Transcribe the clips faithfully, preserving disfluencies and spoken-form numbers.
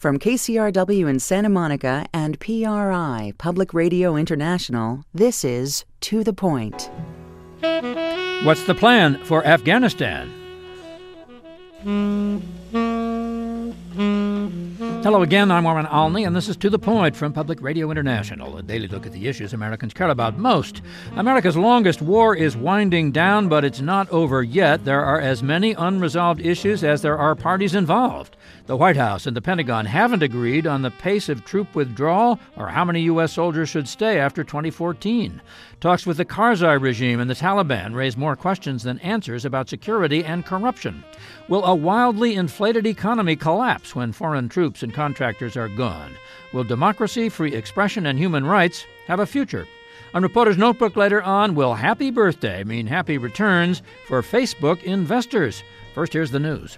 From K C R W in Santa Monica and P R I, Public Radio International, this is To the Point. What's the plan for Afghanistan? Hello again, I'm Warren Alney, and this is To the Point from Public Radio International, a daily look at the issues Americans care about most. America's longest war is winding down, but it's not over yet. There are as many unresolved issues as there are parties involved. The White House and the Pentagon haven't agreed on the pace of troop withdrawal or how many U S soldiers should stay after twenty fourteen. Talks with the Karzai regime and the Taliban raise more questions than answers about security and corruption. Will a wildly inflated economy collapse when foreign troops and contractors are gone? Will democracy, free expression, and human rights have a future? On Reporter's Notebook later on, will happy birthday mean happy returns for Facebook investors? First, here's the news.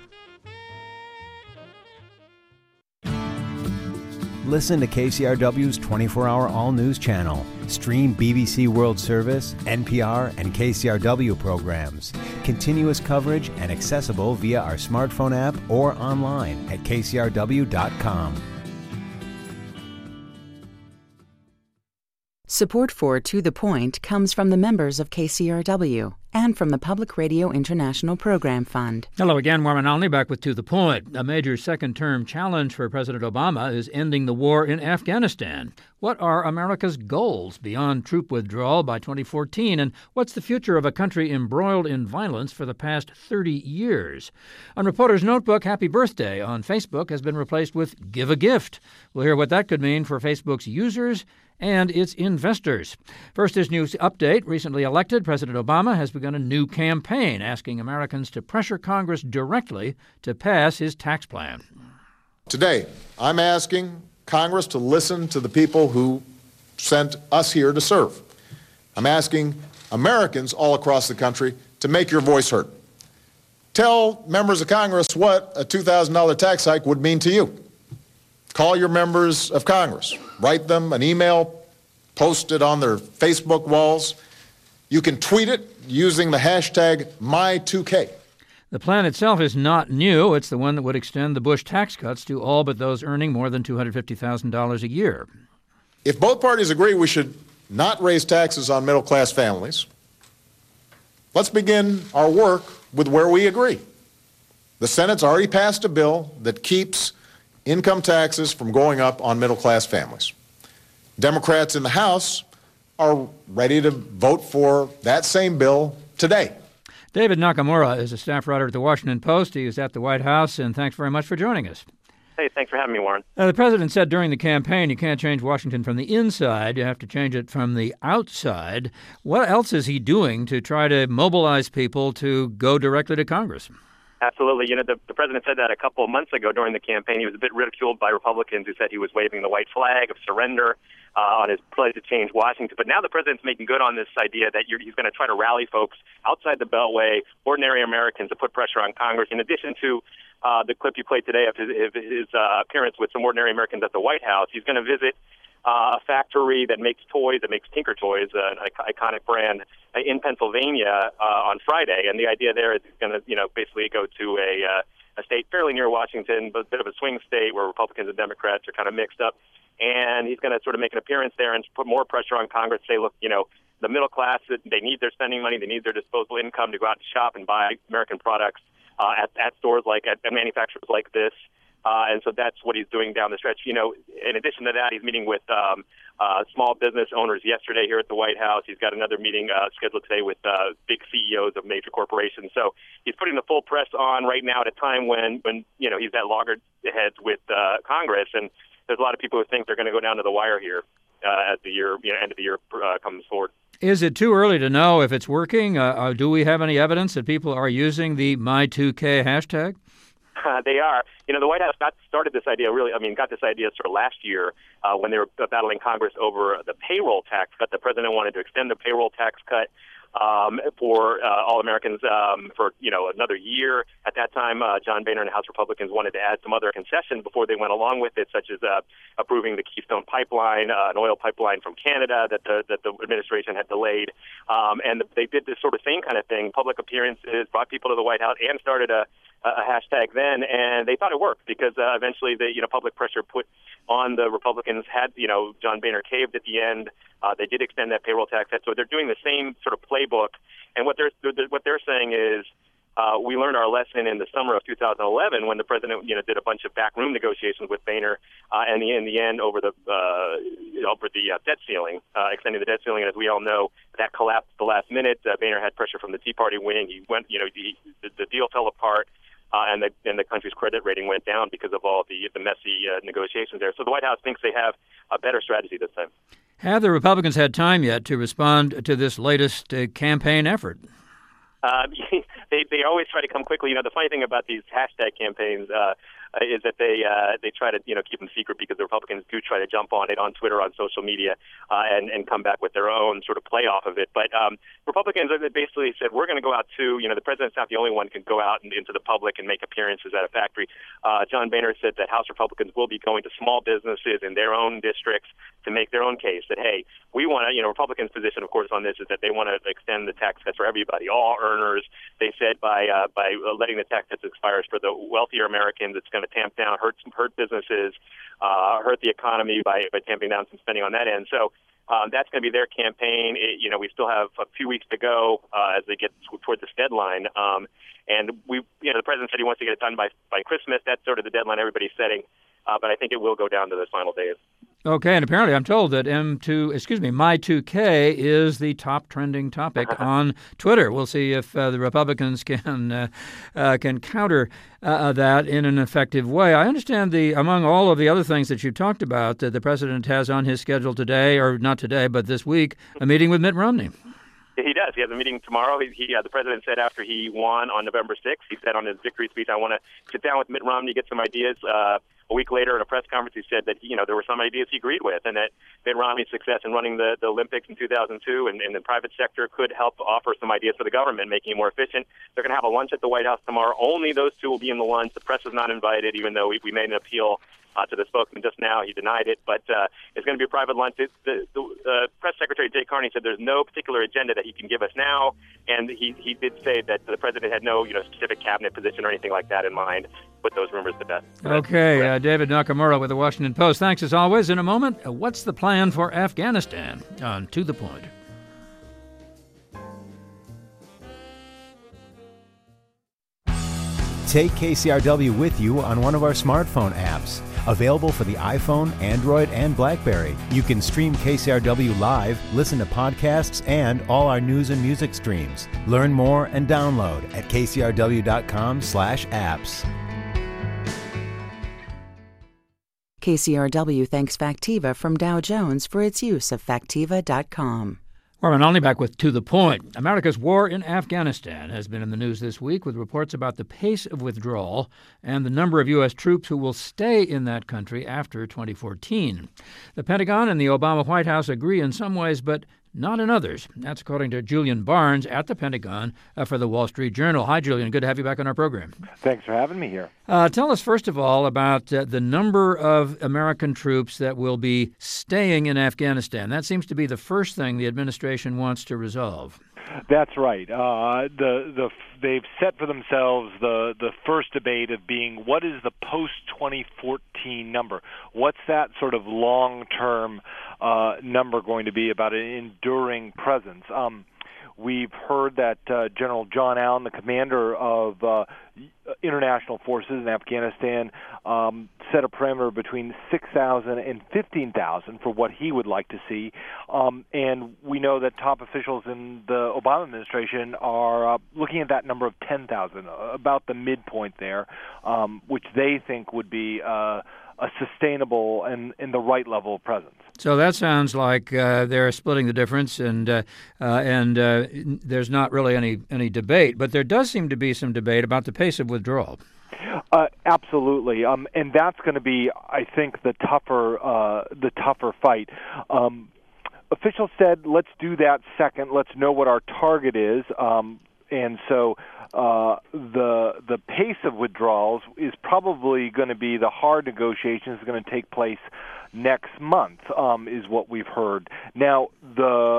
Listen to K C R W's twenty-four hour all-news channel. Stream B B C World Service, N P R, and K C R W programs. Continuous coverage and accessible via our smartphone app or online at K C R W dot com. Support for To the Point comes from the members of K C R W and from the Public Radio International Program Fund. Hello again, Warren Alney back with To the Point. A major second-term challenge for President Obama is ending the war in Afghanistan. What are America's goals beyond troop withdrawal by twenty fourteen, and what's the future of a country embroiled in violence for the past thirty years? On Reporter's Notebook, Happy Birthday on Facebook has been replaced with Give a Gift. We'll hear what that could mean for Facebook's users and its investors. First, this news update. Recently elected, President Obama has begun a new campaign asking Americans to pressure Congress directly to pass his tax plan. Today, I'm asking Congress to listen to the people who sent us here to serve. I'm asking Americans all across the country to make your voice heard. Tell members of Congress what a two thousand dollars tax hike would mean to you. Call your members of Congress. Write them an email, post it on their Facebook walls. You can tweet it using the hashtag My two K. The plan itself is not new. It's the one that would extend the Bush tax cuts to all but those earning more than two hundred fifty thousand dollars a year. If both parties agree we should not raise taxes on middle-class families, let's begin our work with where we agree. The Senate's already passed a bill that keeps income taxes from going up on middle-class families. Democrats in the House are ready to vote for that same bill today. David Nakamura is a staff writer at the Washington Post. He is at the White House, and thanks very much for joining us. Hey, thanks for having me, Warren. Uh, the president said during the campaign you can't change Washington from the inside. You have to change it from the outside. What else is he doing to try to mobilize people to go directly to Congress? Absolutely. You know, the, the president said that a couple of months ago during the campaign. He was a bit ridiculed by Republicans who said he was waving the white flag of surrender uh, on his pledge to change Washington. But now the president's making good on this idea that you're, he's going to try to rally folks outside the Beltway, ordinary Americans, to put pressure on Congress. In addition to uh, the clip you played today of his, of his uh, appearance with some ordinary Americans at the White House, he's going to visit Uh, a factory that makes toys, that makes Tinker Toys, uh, an iconic brand, uh, in Pennsylvania uh, on Friday. And the idea there is he's going to, you know, basically go to a, uh, a state fairly near Washington, but a bit of a swing state where Republicans and Democrats are kind of mixed up. And he's going to sort of make an appearance there and put more pressure on Congress, say, look, you know, the middle class, they need their spending money, they need their disposable income to go out and shop and buy American products uh, at, at stores like, at, at manufacturers like this. Uh, and so that's what he's doing down the stretch. You know, in addition to that, he's meeting with um, uh, small business owners yesterday here at the White House. He's got another meeting uh, scheduled today with uh, big C E Os of major corporations. So he's putting the full press on right now at a time when, when you know, he's at loggerheads with uh, Congress. And there's a lot of people who think they're going to go down to the wire here uh, as the year, you know, end of the year uh, comes forward. Is it too early to know if it's working? Uh, do we have any evidence that people are using the My two K hashtag? Uh, they are. You know, the White House got started this idea really, I mean, got this idea sort of last year uh, when they were battling Congress over the payroll tax cut. The president wanted to extend the payroll tax cut um, for uh, all Americans um, for, you know, another year. At that time, uh, John Boehner and House Republicans wanted to add some other concessions before they went along with it, such as uh, approving the Keystone Pipeline, uh, an oil pipeline from Canada that the, that the administration had delayed. Um, and they did this sort of same kind of thing, public appearances, brought people to the White House, and started a a hashtag then, and they thought it worked because uh, eventually the you know public pressure put on the Republicans had you know John Boehner caved at the end. Uh, they did extend that payroll tax cut, so they're doing the same sort of playbook. And what they're what they're saying is uh, we learned our lesson in the summer of two thousand eleven when the president you know did a bunch of backroom negotiations with Boehner, uh, and the, in the end over the uh, over the uh, debt ceiling, uh, extending the debt ceiling. And as we all know, that collapsed at the last minute. Uh, Boehner had pressure from the Tea Party wing. He went, you know, he, the, the deal fell apart. Uh, and the and the country's credit rating went down because of all the the messy uh, negotiations there. So the White House thinks they have a better strategy this time. Have the Republicans had time yet to respond to this latest uh, campaign effort? Uh, they they always try to come quickly. You know, the funny thing about these hashtag campaigns uh, is that they uh, they try to you know keep them secret because the Republicans do try to jump on it on Twitter, on social media, uh, and and come back with their own sort of play off of it. But um, Republicans basically said we're going to go out too. You know, the president's not the only one who can go out and, into the public and make appearances at a factory. Uh, John Boehner said that House Republicans will be going to small businesses in their own districts to make their own case that hey, we want to. You know, Republicans' position, of course, on this is that they want to extend the tax cuts for everybody, all earners. They said by uh, by letting the tax cuts expire for the wealthier Americans, it's going to tamp down, hurt hurt businesses, uh, hurt the economy by, by tamping down some spending on that end. So um, that's going to be their campaign. It, you know, we still have a few weeks to go uh, as they get toward this deadline. Um, and we, you know, the president said he wants to get it done by by Christmas. That's sort of the deadline everybody's setting. Uh, but I think it will go down to those final days. Okay, and apparently I'm told that M two, excuse me, My two K is the top trending topic on Twitter. We'll see if uh, the Republicans can uh, uh, can counter uh, that in an effective way. I understand the among all of the other things that you talked about, that the president has on his schedule today, or not today, but this week, a meeting with Mitt Romney. He does. He has a meeting tomorrow. He, he uh, the president said after he won on November sixth, he said on his victory speech, I want to sit down with Mitt Romney, get some ideas. Uh, a week later in a press conference, he said that, you know, there were some ideas he agreed with and that Mitt Romney's success in running the, the Olympics in two thousand two and in the private sector could help offer some ideas for the government, making it more efficient. They're going to have a lunch at the White House tomorrow. Only those two will be in the lunch. The press is not invited, even though we, we made an appeal Uh, to the spokesman just now. He denied it, but uh, it's going to be a private lunch. It, the the uh, press secretary, Jay Carney, said there's no particular agenda that he can give us now, and he, he did say that the president had no you know specific cabinet position or anything like that in mind. Put those rumors to bed. Okay, uh, David Nakamura with the Washington Post. Thanks as always. In a moment, uh, what's the plan for Afghanistan? On To the Point. Take K C R W with you on one of our smartphone apps. Available for the iPhone, Android, and BlackBerry. You can stream K C R W live, listen to podcasts, and all our news and music streams. Learn more and download at k c r w dot com slash apps. K C R W thanks Factiva from Dow Jones for its use of Factiva dot com. Warren Olney back with To the Point. America's war in Afghanistan has been in the news this week with reports about the pace of withdrawal and the number of U S troops who will stay in that country after twenty fourteen. The Pentagon and the Obama White House agree in some ways, but not in others. That's according to Julian Barnes at the Pentagon uh, for the Wall Street Journal. Hi, Julian. Good to have you back on our program. Thanks for having me here. Uh, tell us, first of all, about uh, the number of American troops that will be staying in Afghanistan. That seems to be the first thing the administration wants to resolve. That's right. Uh, the the they've set for themselves the the first debate of being what is the post twenty fourteen number? What's that sort of long term uh, number going to be about an enduring presence? Um, we've heard that uh, General John Allen, the commander of uh, international forces in Afghanistan, um, set a parameter between six thousand and fifteen thousand for what he would like to see. Um, and we know that top officials in the Obama administration are uh, looking at that number of ten thousand, about the midpoint there, um, which they think would be uh, a sustainable and, and the right level of presence. So that sounds like uh, they're splitting the difference, and uh, uh, and uh, there's not really any, any debate. But there does seem to be some debate about the pace of withdrawal. Uh, absolutely, um, and that's going to be, I think, the tougher uh, the tougher fight. Um, officials said, "Let's do that second. Let's know what our target is." Um, and so uh, the the pace of withdrawals is probably going to be the hard negotiations are going to take place next month, um, is what we've heard. Now, the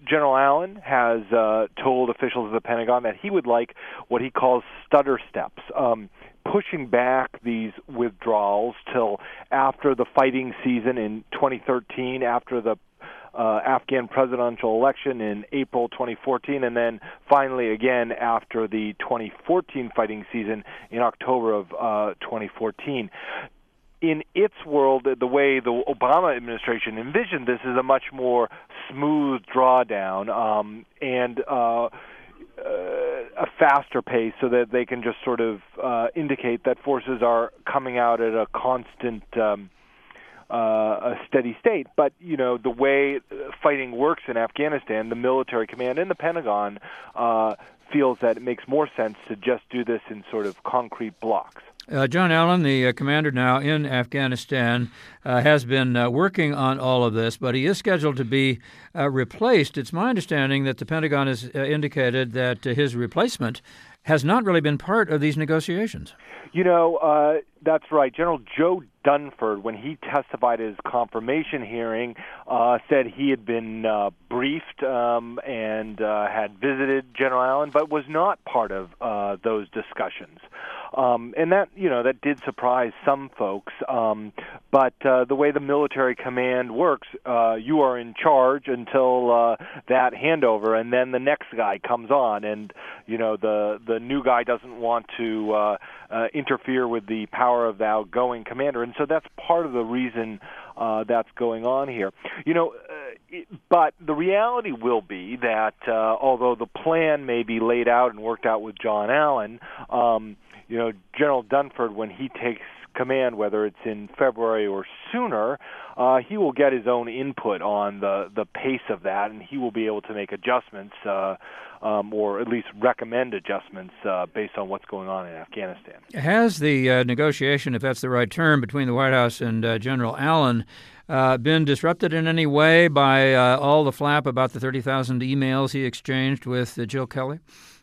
General Allen has uh, told officials of the Pentagon that he would like what he calls stutter steps, um, pushing back these withdrawals till after the fighting season in twenty thirteen, after the uh, Afghan presidential election in April twenty fourteen, and then finally again after the twenty fourteen fighting season in October of uh, twenty fourteen. In its world, the way the Obama administration envisioned this is a much more smooth drawdown um, and uh, uh, a faster pace, so that they can just sort of uh, indicate that forces are coming out at a constant, um, uh, a steady state. But you know, the way fighting works in Afghanistan, the military command and the Pentagon uh, feels that it makes more sense to just do this in sort of concrete blocks. Uh, John Allen, the uh, commander now in Afghanistan, uh, has been uh, working on all of this, but he is scheduled to be uh, replaced. It's my understanding that the Pentagon has uh, indicated that uh, his replacement has not really been part of these negotiations. You know, uh, that's right. General Joe Dunford, when he testified at his confirmation hearing, uh, said he had been uh, briefed um, and uh, had visited General Allen, but was not part of uh, those discussions. Um, and that, you know, that did surprise some folks. Um, but uh, the way the military command works, uh, you are in charge until uh, that handover, and then the next guy comes on, and you know the the new guy doesn't want to uh, uh, interfere with the power of the outgoing commander, and so that's part of the reason uh, that's going on here. You know. Uh, it, but the reality will be that uh, although the plan may be laid out and worked out with John Allen, um, you know, General Dunford, when he takes command, whether it's in February or sooner, uh, he will get his own input on the, the pace of that, and he will be able to make adjustments, uh, um, or at least recommend adjustments uh, based on what's going on in Afghanistan. Has the uh, negotiation, if that's the right term, between the White House and uh, General Allen uh, been disrupted in any way by uh, all the flap about the thirty thousand emails he exchanged with uh, Jill Kelly?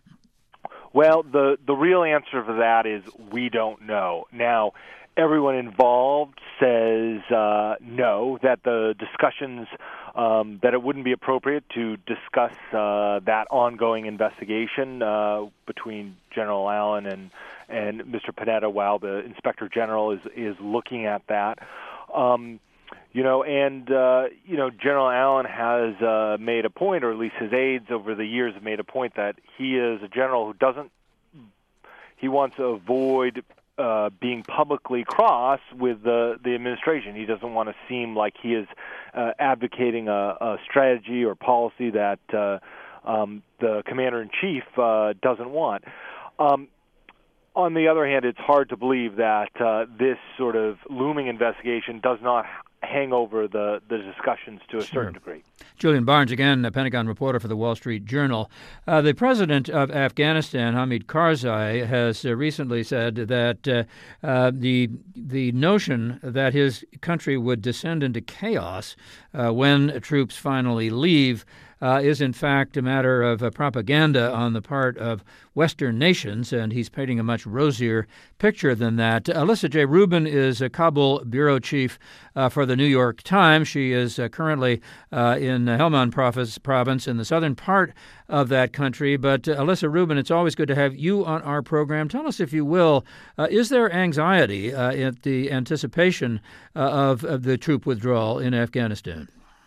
Well, the, the real answer for that is we don't know. Now, everyone involved says uh, no, that the discussions, um, that it wouldn't be appropriate to discuss uh, that ongoing investigation uh, between General Allen and, and Mister Panetta while the Inspector General is, is looking at that. Um, You know, and, uh, you know, General Allen has uh, made a point, or at least his aides over the years have made a point, that he is a general who doesn't, he wants to avoid uh, being publicly cross with the, the administration. He doesn't want to seem like he is uh, advocating a, a strategy or policy that uh, um, the commander-in-chief uh, doesn't want. Um, on the other hand, it's hard to believe that uh, this sort of looming investigation does not hang over the, the discussions to a certain Sure. degree. Julian Barnes, again, a Pentagon reporter for the Wall Street Journal. Uh, the president of Afghanistan, Hamid Karzai, has uh, recently said that uh, uh, the the notion that his country would descend into chaos uh, when troops finally leave Uh, is in fact a matter of uh, propaganda on the part of Western nations, and he's painting a much rosier picture than that. Alyssa J. Rubin is a Kabul bureau chief uh, for the New York Times. She is uh, currently uh, in Helmand province in the southern part of that country. But uh, Alyssa Rubin, it's always good to have you on our program. Tell us, if you will, uh, is there anxiety uh, at the anticipation uh, of, of the troop withdrawal in Afghanistan?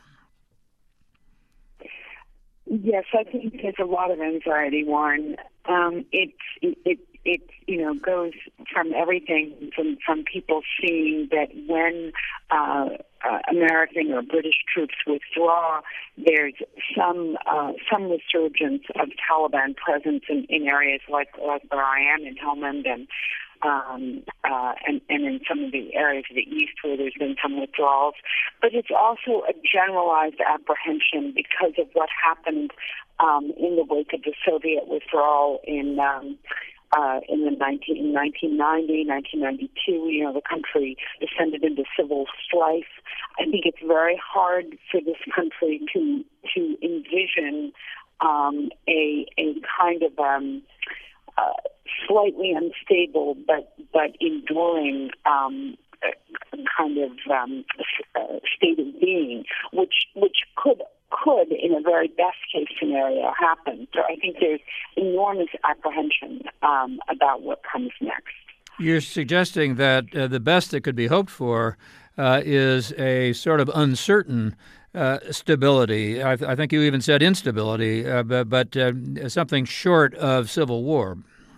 Yes, I think there's a lot of anxiety, Warren. Um, it, it, it, it, you know, goes from everything from, from people seeing that when uh, uh, American or British troops withdraw, there's some uh, some resurgence of Taliban presence in, in areas like, like where I am in Helmand and Um, uh, and, and in some of the areas of the east where there's been some withdrawals. But it's also a generalized apprehension because of what happened um, in the wake of the Soviet withdrawal in um, uh, in the nineteen, in nineteen ninety, nineteen ninety-two. You know, the country descended into civil strife. I think it's very hard for this country to to envision um, a a kind of um, uh, slightly unstable but but enduring um, kind of um, uh, state of being, which which could could, in a very best case scenario, happen. So I think there's enormous apprehension um, about what comes next. You're suggesting that uh, the best that could be hoped for uh, is a sort of uncertain uh, stability. I, th- I think you even said instability, uh, but, but uh, something short of civil war.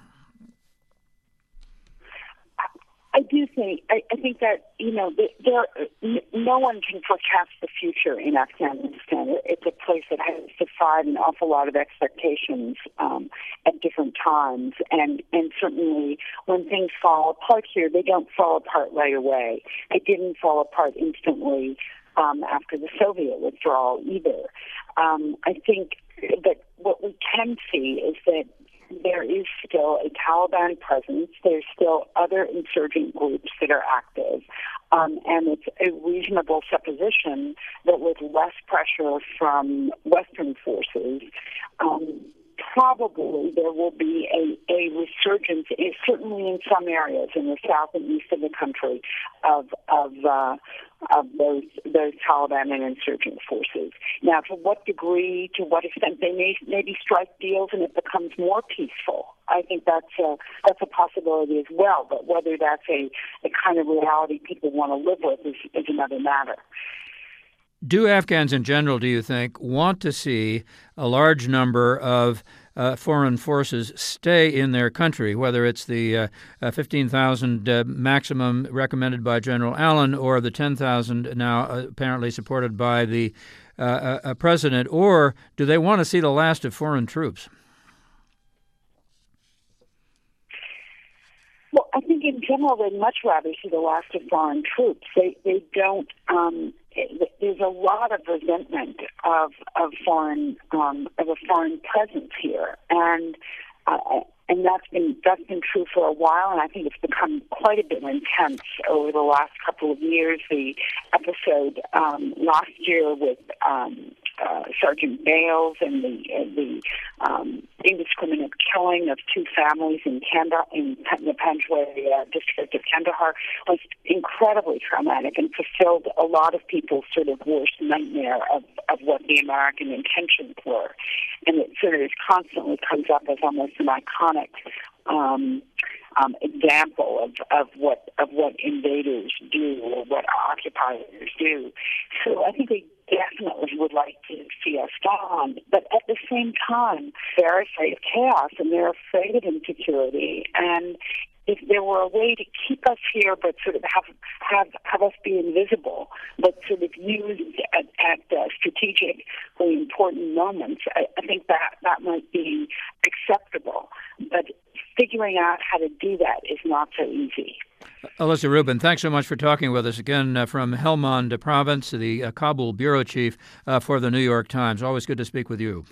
I do think, I, I think that, you know, there, no one can forecast the future in Afghanistan. It's a place that has defied an awful lot of expectations um, at different times. And, and certainly when things fall apart here, they don't fall apart right away. It didn't fall apart instantly um, after the Soviet withdrawal either. Um, I think that what we can see is that there is still a Taliban presence. There's still other insurgent groups that are active. Um, and it's a reasonable supposition that with less pressure from Western forces, um, probably there will be a, a resurgence, in, certainly in some areas in the south and east of the country, of of uh, of those those Taliban and insurgent forces. Now, to what degree, to what extent they may maybe strike deals and it becomes more peaceful, I think that's a that's a possibility as well. But whether that's a, a kind of reality people want to live with is, is another matter. Do Afghans in general, do you think, want to see a large number of uh, foreign forces stay in their country, whether it's the uh, uh, fifteen thousand uh, maximum recommended by General Allen or the ten thousand now uh, apparently supported by the uh, uh, president, or do they want to see the last of foreign troops? Well, I think in general they'd much rather see the last of foreign troops. They they don't. Um, it, there's a lot of resentment of of foreign um, of a foreign presence here, and uh, and that's been that's been true for a while. And I think it's become quite a bit intense over the last couple of years. The episode um, last year with um, uh, Sergeant Bales and the uh, the um, indiscriminate killing of two families in Kandahar, in the Panjwari uh, district of Kandahar, was incredibly traumatic and fulfilled a lot of people's sort of worst nightmare of, of what the American intentions were. And it sort of constantly comes up as almost an iconic um, um, example of, of what of what invaders do or what occupiers do. So I think they definitely would like to see us gone, but at the same time, they're afraid of chaos and they're afraid of insecurity. And if there were a way to keep us here, but sort of have have have us be invisible, but sort of used at, at uh, strategically important moments, I, I think that that might be acceptable. But figuring out how to do that is not so easy. Alyssa Rubin, thanks so much for talking with us again uh, from Helmand Province, the uh, Kabul bureau chief uh, for the New York Times. Always good to speak with you.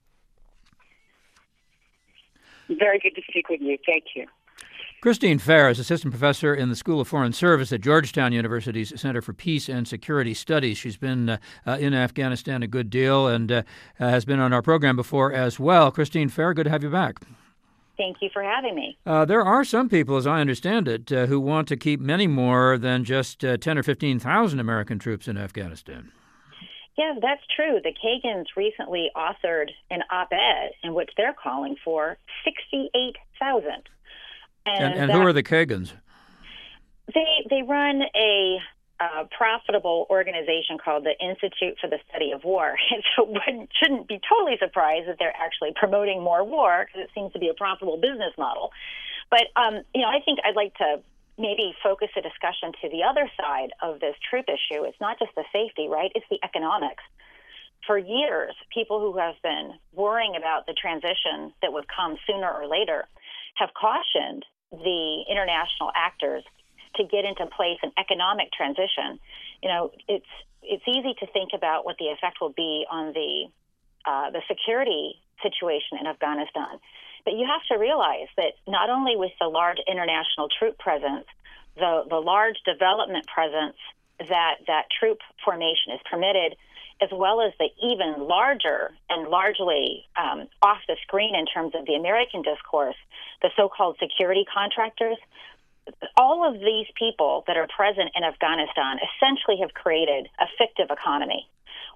Very good to speak with you. Thank you. Christine Fair is assistant professor in the School of Foreign Service at Georgetown University's Center for Peace and Security Studies. She's been uh, uh, in Afghanistan a good deal and uh, has been on our program before as well. Christine Fair, good to have you back. Thank you for having me. Uh, there are some people, as I understand it, uh, who want to keep many more than just uh, ten or fifteen thousand American troops in Afghanistan. Yeah, that's true. The Kagans recently authored an op-ed in which they're calling for sixty-eight thousand. And, and, and who are the Kagans? They they run a uh, profitable organization called the Institute for the Study of War. And so one shouldn't be totally surprised that they're actually promoting more war because it seems to be a profitable business model. But, um, you know, I think I'd like to maybe focus the discussion to the other side of this troop issue. It's not just the safety, right? It's the economics. For years, people who have been worrying about the transition that would come sooner or later have cautioned the international actors to get into place an economic transition. You know, it's it's easy to think about what the effect will be on the uh, the security situation in Afghanistan, but you have to realize that not only with the large international troop presence, the the large development presence that that troop formation is permitted, as well as the even larger and largely um, off the screen in terms of the American discourse, the so-called security contractors, all of these people that are present in Afghanistan essentially have created a fictive economy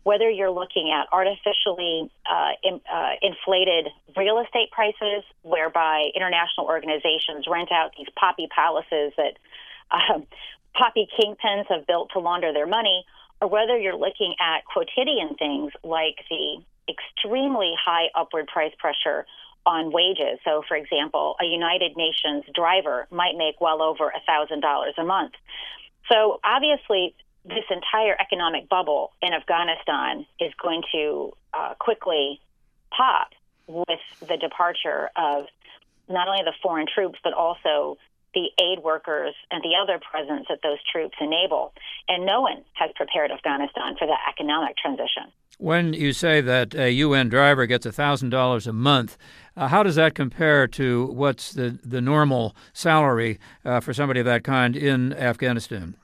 whether you're looking at artificially uh, in, uh, inflated real estate prices, whereby international organizations rent out these poppy palaces that um, poppy kingpins have built to launder their money, or whether you're looking at quotidian things like the extremely high upward price pressure on wages. So, for example, a United Nations driver might make well over one thousand dollars a month. So, obviously, this entire economic bubble in Afghanistan is going to uh, quickly pop with the departure of not only the foreign troops, but also the aid workers and the other presence that those troops enable. And no one has prepared Afghanistan for that economic transition. When you say that a U N driver gets one thousand dollars a month, uh, how does that compare to what's the, the normal salary uh, for somebody of that kind in Afghanistan?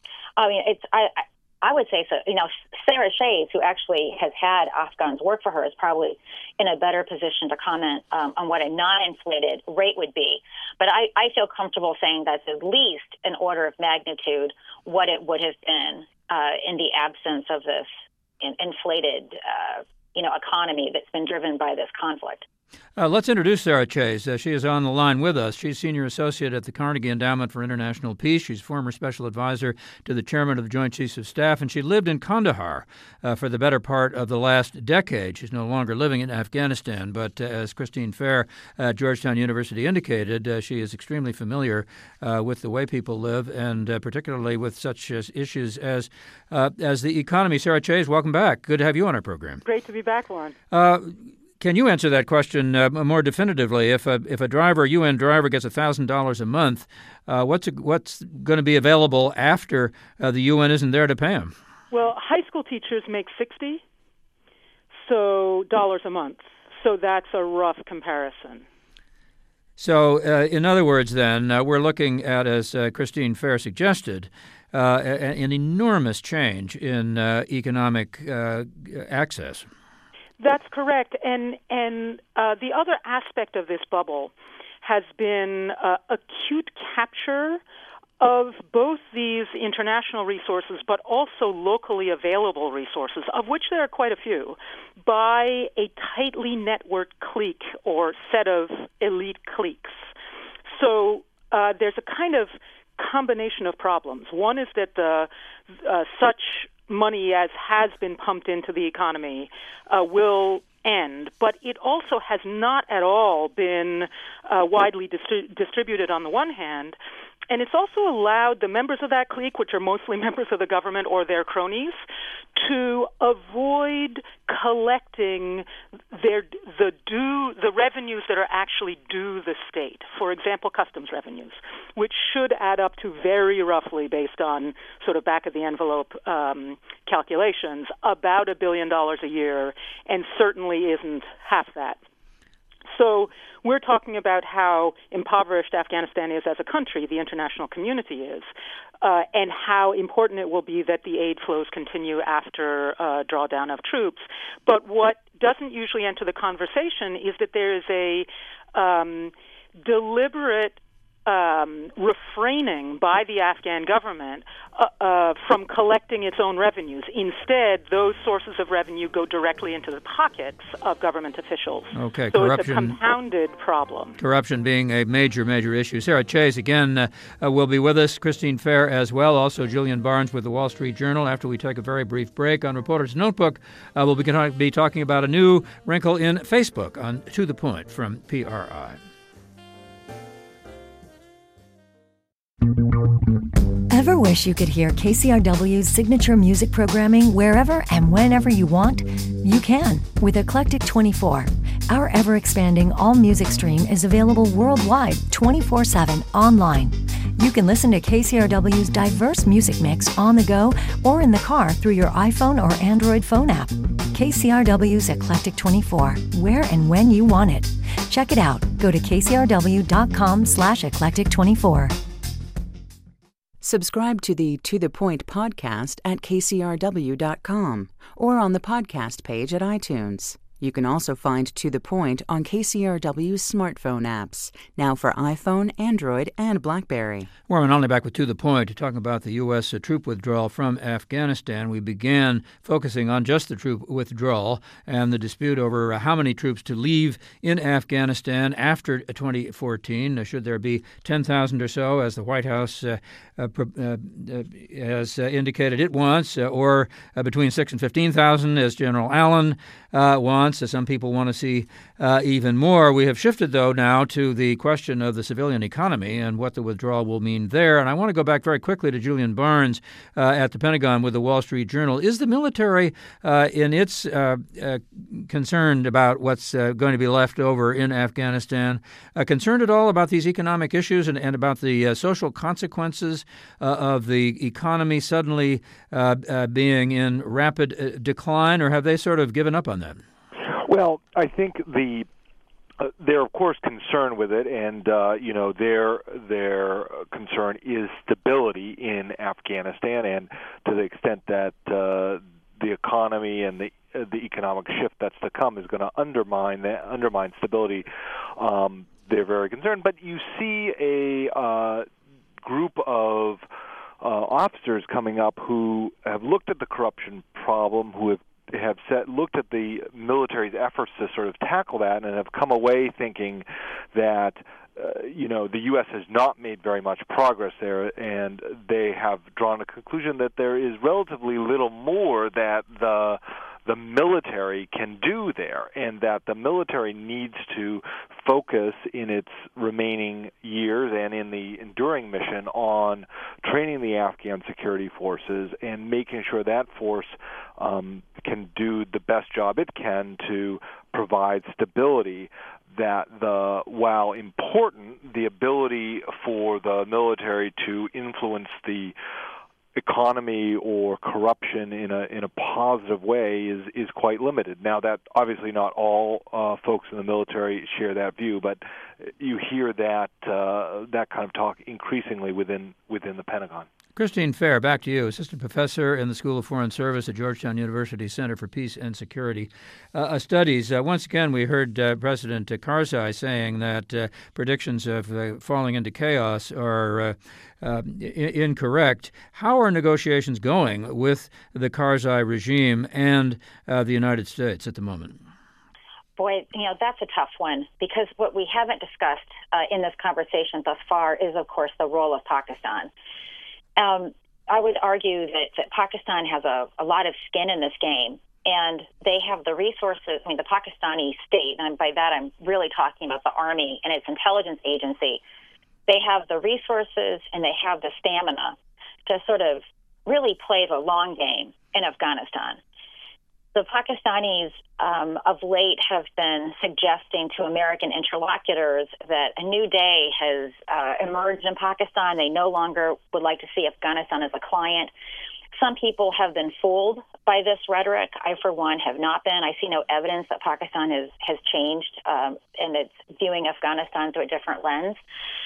I mean, it's I I would say so. You know, Sarah Shays, who actually has had Afghans work for her, is probably in a better position to comment um, on what a non-inflated rate would be. But I, I feel comfortable saying that's at least an order of magnitude what it would have been uh, in the absence of this in, inflated, uh, you know, economy that's been driven by this conflict. Uh, let's introduce Sarah Chase. Uh, she is on the line with us. She's Senior Associate at the Carnegie Endowment for International Peace. She's former Special Advisor to the Chairman of the Joint Chiefs of Staff, and she lived in Kandahar uh, for the better part of the last decade. She's no longer living in Afghanistan, but uh, as Christine Fair at Georgetown University indicated, uh, she is extremely familiar uh, with the way people live, and uh, particularly with such uh, issues as uh, as the economy. Sarah Chase, welcome back. Good to have you on our program. Great to be back, Lauren. Uh, Can you answer that question uh, more definitively? If a if a driver, U N driver, gets one thousand dollars a month, uh, what's what's going to be available after uh, the U N isn't there to pay them? Well, high school teachers make sixty so dollars a month. So that's a rough comparison. So, uh, in other words, then, uh, we're looking at, as uh, Christine Fair suggested, uh, an enormous change in uh, economic uh, access. That's correct. And and uh, the other aspect of this bubble has been uh, acute capture of both these international resources, but also locally available resources, of which there are quite a few, by a tightly networked clique or set of elite cliques. So uh, there's a kind of combination of problems. One is that the uh, such money as has been pumped into the economy uh, will end, but it also has not at all been uh, widely distri- distributed on the one hand, and it's also allowed the members of that clique, which are mostly members of the government or their cronies, to avoid collecting their the due the revenues that are actually due the state. For example, customs revenues, which should add up to very roughly, based on sort of back of the envelope um, calculations, about a billion dollars a year, and certainly isn't half that. So we're talking about how impoverished Afghanistan is as a country, the international community is, uh, and how important it will be that the aid flows continue after uh, drawdown of troops. But what doesn't usually enter the conversation is that there is a um, deliberate Um, refraining by the Afghan government uh, uh, from collecting its own revenues. Instead, those sources of revenue go directly into the pockets of government officials. Okay, so corruption, it's a compounded problem. Corruption being a major, major issue. Sarah Chase, again, uh, uh, will be with us. Christine Fair as well. Also, Julian Barnes with the Wall Street Journal. After we take a very brief break on Reporter's Notebook, uh, we'll be, be talking about a new wrinkle in Facebook on To The Point from P R I. Ever wish you could hear K C R W's signature music programming wherever and whenever you want? You can with Eclectic twenty-four. Our ever-expanding all-music stream is available worldwide twenty-four seven online. You can listen to K C R W's diverse music mix on the go or in the car through your iPhone or Android phone app. K C R W's Eclectic twenty-four, where and when you want it. Check it out. Go to kcrw.com slash eclectic 24. Subscribe to the To The Point podcast at k c r w dot com or on the podcast page at iTunes. You can also find To the Point on K C R W's smartphone apps, now for iPhone, Android, and BlackBerry. Warren Olney back with To the Point, talking about the U S. Uh, troop withdrawal from Afghanistan. We began focusing on just the troop withdrawal and the dispute over uh, how many troops to leave in Afghanistan after twenty fourteen. Uh, should there be ten thousand or so, as the White House uh, uh, uh, has uh, indicated it wants, uh, or uh, between six and fifteen thousand, as General Allen uh, wants. Some people want to see uh, even more. We have shifted, though, now to the question of the civilian economy and what the withdrawal will mean there. And I want to go back very quickly to Julian Barnes uh, at the Pentagon with the Wall Street Journal. Is the military, uh, in its uh, uh, concerned about what's uh, going to be left over in Afghanistan, uh, concerned at all about these economic issues and, and about the uh, social consequences uh, of the economy suddenly uh, uh, being in rapid uh, decline, or have they sort of given up on that? Well, I think the uh, they're of course concerned with it, and uh, you know their their concern is stability in Afghanistan, and to the extent that uh, the economy and the uh, the economic shift that's to come is going to undermine that undermine stability. Um, they're very concerned, but you see a uh, group of uh, officers coming up who have looked at the corruption problem, who have have set, looked at the military's efforts to sort of tackle that, and have come away thinking that uh, you know the U S has not made very much progress there, and they have drawn a conclusion that there is relatively little more that the the military can do there, and that the military needs to focus in its remaining years and in the enduring mission on training the Afghan security forces and making sure that force um, can do the best job it can to provide stability. That the while important, the ability for the military to influence the economy or corruption in a in a positive way is is quite limited. Now, that obviously not all uh, folks in the military share that view, but you hear that uh, that kind of talk increasingly within within the Pentagon. Christine Fair, back to you, assistant professor in the School of Foreign Service at Georgetown University Center for Peace and Security uh, Studies. Uh, once again, we heard uh, President Karzai saying that uh, predictions of uh, falling into chaos are uh, uh, I- incorrect. How are negotiations going with the Karzai regime and uh, the United States at the moment? Boy, you know, that's a tough one, because what we haven't discussed uh, in this conversation thus far is, of course, the role of Pakistan. Um, I would argue that, that Pakistan has a, a lot of skin in this game, and they have the resources. I mean, the Pakistani state, and by that I'm really talking about the army and its intelligence agency, they have the resources and they have the stamina to sort of really play the long game in Afghanistan. The Pakistanis um, of late have been suggesting to American interlocutors that a new day has uh, emerged in Pakistan. They no longer would like to see Afghanistan as a client. Some people have been fooled by this rhetoric. I, for one, have not been. I see no evidence that Pakistan has, has changed um, and it's viewing Afghanistan through a different lens.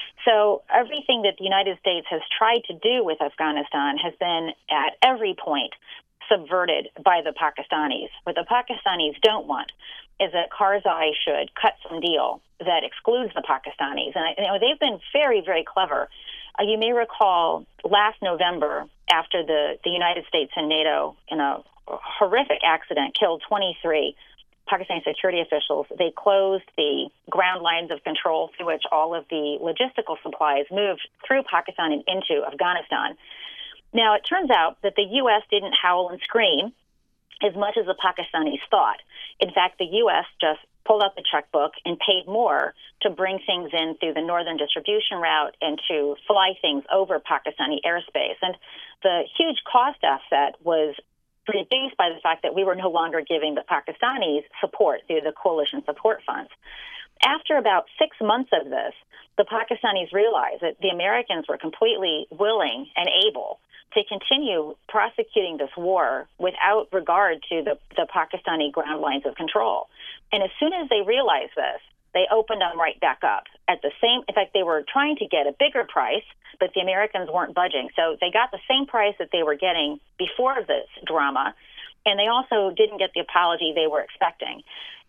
So everything that the United States has tried to do with Afghanistan has been at every point subverted by the Pakistanis. What the Pakistanis don't want is that Karzai should cut some deal that excludes the Pakistanis. And you know, they've been very, very clever. Uh, you may recall last November, after the, the United States and NATO, in a horrific accident, killed twenty-three Pakistani security officials, they closed the ground lines of control through which all of the logistical supplies moved through Pakistan and into Afghanistan. Now, it turns out that the U S didn't howl and scream as much as the Pakistanis thought. In fact, the U S just pulled out the checkbook and paid more to bring things in through the northern distribution route and to fly things over Pakistani airspace. And the huge cost offset was reduced by the fact that we were no longer giving the Pakistanis support through the coalition support funds. After about six months of this, the Pakistanis realized that the Americans were completely willing and able to continue prosecuting this war without regard to the, the Pakistani ground lines of control. And as soon as they realized this, they opened them right back up. At the same, in fact, they were trying to get a bigger price, but the Americans weren't budging. So they got the same price that they were getting before this drama, and they also didn't get the apology they were expecting.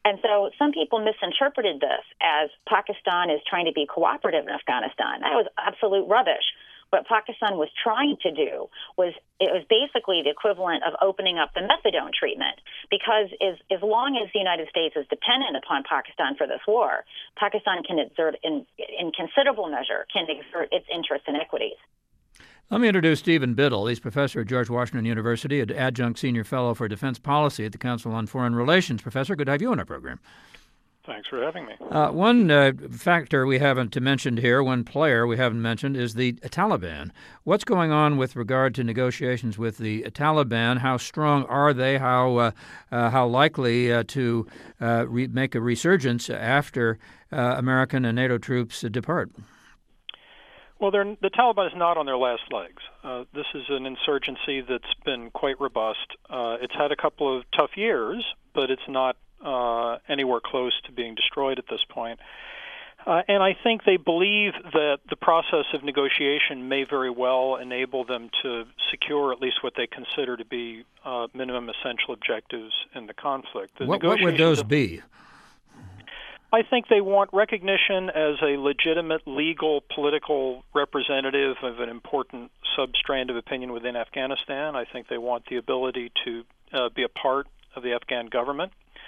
And so some people misinterpreted this as Pakistan is trying to be cooperative in Afghanistan. That was absolute rubbish. What Pakistan was trying to do was it was basically the equivalent of opening up the methadone treatment, because as, as long as the United States is dependent upon Pakistan for this war, Pakistan can exert in, in considerable measure can exert its interests and equities. Let me introduce Stephen Biddle. He's professor at George Washington University, an adjunct senior fellow for defense policy at the Council on Foreign Relations. Professor, good to have you on our program. Thanks for having me. Uh, one uh, factor we haven't mentioned here, one player we haven't mentioned, is the Taliban. What's going on with regard to negotiations with the Taliban? How strong are they? How uh, uh, how likely uh, to uh, re- make a resurgence after uh, American and NATO troops uh, depart? Well, the Taliban is not on their last legs. Uh, this is an insurgency that's been quite robust. Uh, it's had a couple of tough years, but it's not Uh, anywhere close to being destroyed at this point. Uh, and I think they believe that the process of negotiation may very well enable them to secure at least what they consider to be uh, minimum essential objectives in the conflict. The what, what would those be? I think they want recognition as a legitimate legal political representative of an important substrand of opinion within Afghanistan. I think they want the ability to uh, be a part of the Afghan government.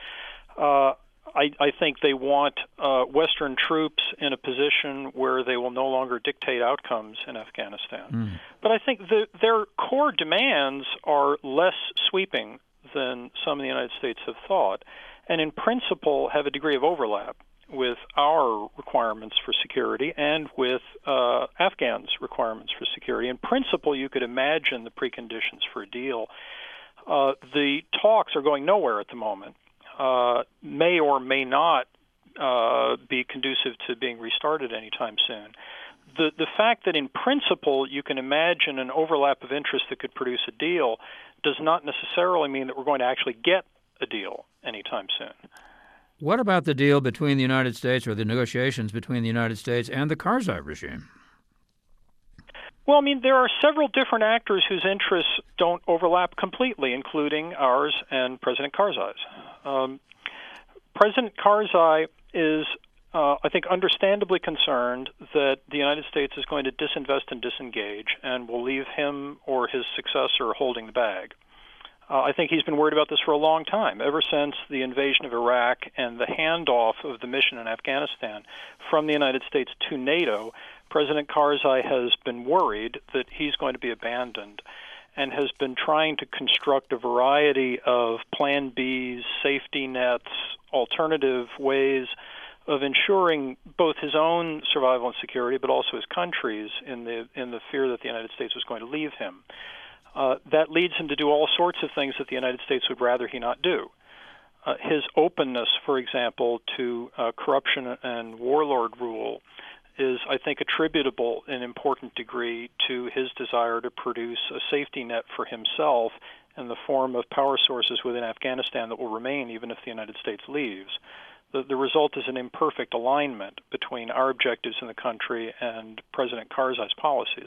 Uh, I, I think they want uh, Western troops in a position where they will no longer dictate outcomes in Afghanistan. Mm. But I think the, their core demands are less sweeping than some in the United States have thought, and in principle have a degree of overlap with our requirements for security and with uh, Afghans' requirements for security. In principle, you could imagine the preconditions for a deal. Uh, the talks are going nowhere at the moment. Uh, may or may not uh, be conducive to being restarted anytime soon. The the fact that in principle you can imagine an overlap of interest that could produce a deal does not necessarily mean that we're going to actually get a deal anytime soon. What about the deal between the United States, or the negotiations between the United States and the Karzai regime? Well, I mean, there are several different actors whose interests don't overlap completely, including ours and President Karzai's. Um, President Karzai is, uh, I think, understandably concerned that the United States is going to disinvest and disengage and will leave him or his successor holding the bag. Uh, I think he's been worried about this for a long time, ever since the invasion of Iraq and the handoff of the mission in Afghanistan from the United States to NATO. President Karzai has been worried that he's going to be abandoned and has been trying to construct a variety of Plan Bs, safety nets, alternative ways of ensuring both his own survival and security, but also his country's, in the in the fear that the United States was going to leave him. Uh, that leads him to do all sorts of things that the United States would rather he not do. Uh, his openness, for example, to uh, corruption and warlord rule is, I think, attributable in important degree to his desire to produce a safety net for himself in the form of power sources within Afghanistan that will remain even if the United States leaves. The, the result is an imperfect alignment between our objectives in the country and President Karzai's policies.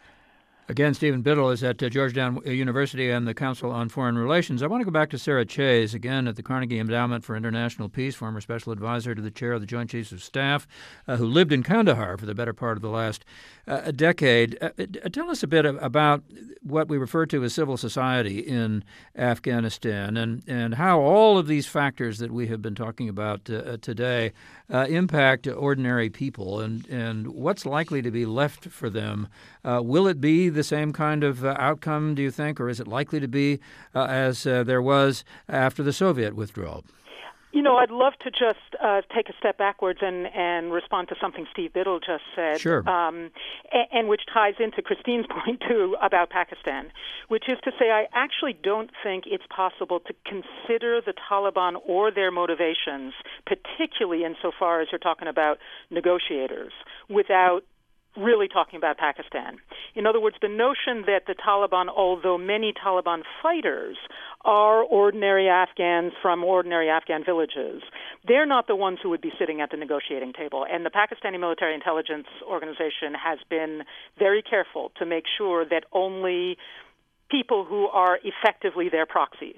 Again, Stephen Biddle is at uh, Georgetown University and the Council on Foreign Relations. I want to go back to Sarah Chayes, again at the Carnegie Endowment for International Peace, former special advisor to the chair of the Joint Chiefs of Staff, uh, who lived in Kandahar for the better part of the last uh, decade. Uh, tell us a bit about what we refer to as civil society in Afghanistan and, and how all of these factors that we have been talking about uh, today uh, impact ordinary people, and, and what's likely to be left for them. Uh, will it be the same kind of uh, outcome, do you think, or is it likely to be uh, as uh, there was after the Soviet withdrawal? You know, I'd love to just uh, take a step backwards and, and respond to something Steve Biddle just said, sure. um, and, and which ties into Christine's point, too, about Pakistan, which is to say I actually don't think it's possible to consider the Taliban or their motivations, particularly insofar as you're talking about negotiators, without really talking about Pakistan. In other words, the notion that the Taliban, although many Taliban fighters are ordinary Afghans from ordinary Afghan villages, they're not the ones who would be sitting at the negotiating table. And the Pakistani Military Intelligence Organization has been very careful to make sure that only people who are effectively their proxies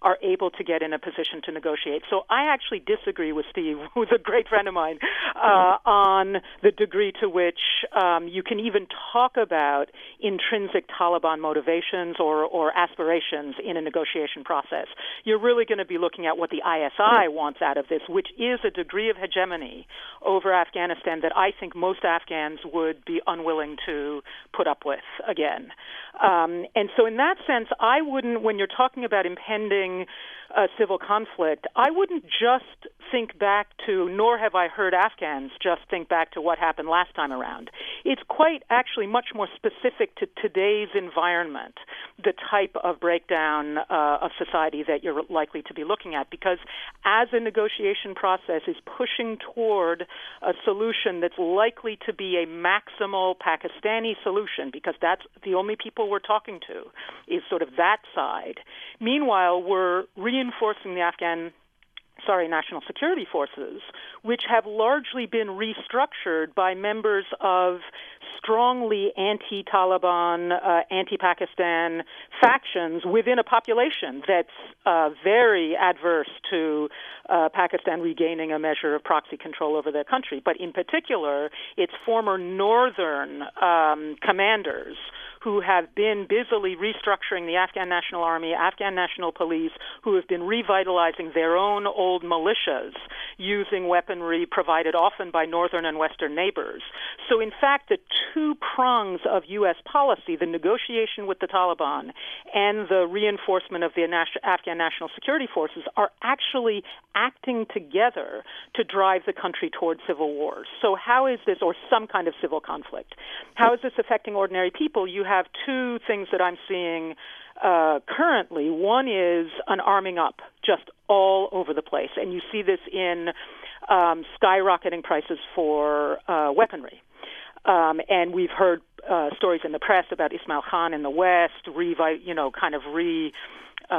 are able to get in a position to negotiate. So I actually disagree with Steve, who's a great friend of mine, uh, on the degree to which um, you can even talk about intrinsic Taliban motivations or, or aspirations in a negotiation process. You're really going to be looking at what the I S I wants out of this, which is a degree of hegemony over Afghanistan that I think most Afghans would be unwilling to put up with again. Um, and so in that sense, I wouldn't, when you're talking about impending uh, civil conflict, I wouldn't just think back to, nor have I heard Afghans just think back to what happened last time around. It's quite actually much more specific to today's environment, the type of breakdown uh, of society that you're likely to be looking at, because as a negotiation process is pushing toward a solution that's likely to be a maximal Pakistani solution, because that's the only people we're talking to, is sort of that side. Meanwhile, we're reinforcing the Afghan sorry, national security forces, which have largely been restructured by members of strongly anti-Taliban, uh, anti-Pakistan factions within a population that's uh, very adverse to uh, Pakistan regaining a measure of proxy control over their country. But in particular, its former northern um, commanders who have been busily restructuring the Afghan National Army, Afghan National Police, who have been revitalizing their own old militias using weaponry provided often by northern and western neighbors. So in fact, the two prongs of U S policy, the negotiation with the Taliban and the reinforcement of the Afghan National Security Forces, are actually acting together to drive the country toward civil wars. So how is this, or some kind of civil conflict, how is this affecting ordinary people? You have two things that I'm seeing uh, currently. One is an arming up just all over the place, and you see this in um, skyrocketing prices for uh, weaponry. Um, and we've heard uh, stories in the press about Ismail Khan in the West, revi- you know, kind of re. Uh,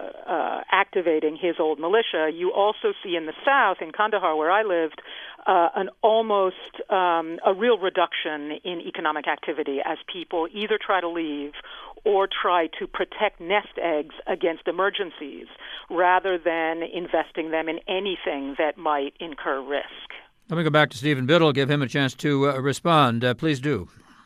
uh, activating his old militia. You also see in the south, in Kandahar, where I lived, uh, an almost um, a real reduction in economic activity as people either try to leave or try to protect nest eggs against emergencies rather than investing them in anything that might incur risk. Let me go back to Stephen Biddle, give him a chance to uh, respond. Uh, please do.